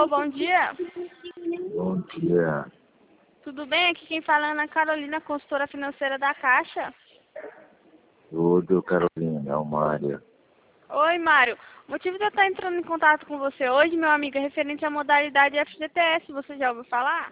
Alô, bom dia. Bom dia. Tudo bem? Aqui quem fala é Ana Carolina, consultora financeira da Caixa. Tudo, Carolina, é o Mário. Oi, Mário. O motivo de eu estar entrando em contato com você hoje, meu amigo, é referente à modalidade FGTS. Você já ouviu falar?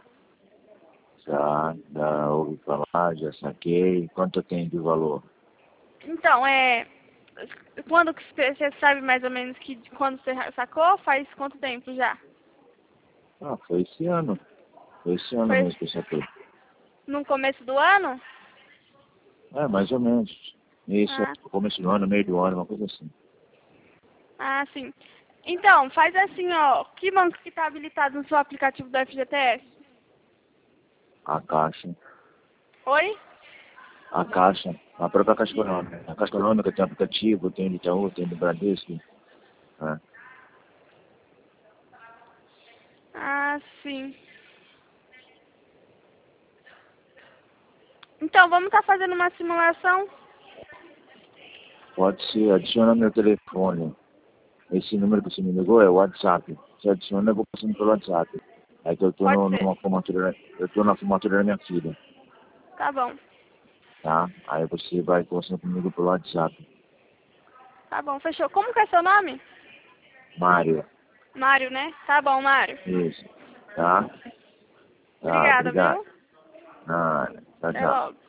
Já ouvi falar, já saquei. Quanto tem de valor? Então, quando que você sabe mais ou menos que quando você sacou? Faz quanto tempo já? Ah, foi esse ano. Foi esse ano Foi mesmo que eu saquei. no começo do ano? É, mais ou menos. Isso, Ah, começo do ano, meio do ano, uma coisa assim. sim. Então, faz assim, ó. Que banco que está habilitado no seu aplicativo do FGTS? A Caixa. Oi? A Caixa. A própria Caixa Econômica. A Caixa Econômica tem aplicativo, tem do Itaú, tem do Bradesco. É. Ah, sim. Então, vamos estar fazendo uma simulação? Pode ser, adiciona meu telefone. Esse número que você me ligou é o WhatsApp. Você adiciona, eu vou passando pelo WhatsApp. Aí que eu tô Pode ser. numa formatura, eu tô na formatura da minha filha, Tá bom. tá? Aí você vai conversando comigo pelo WhatsApp. Tá bom, fechou. Como que é seu nome? Mário, Mário, né? Tá bom, Mário. isso, tá? Tá, Obrigada, obrigado. viu? Nada, tchau, Até tchau. logo.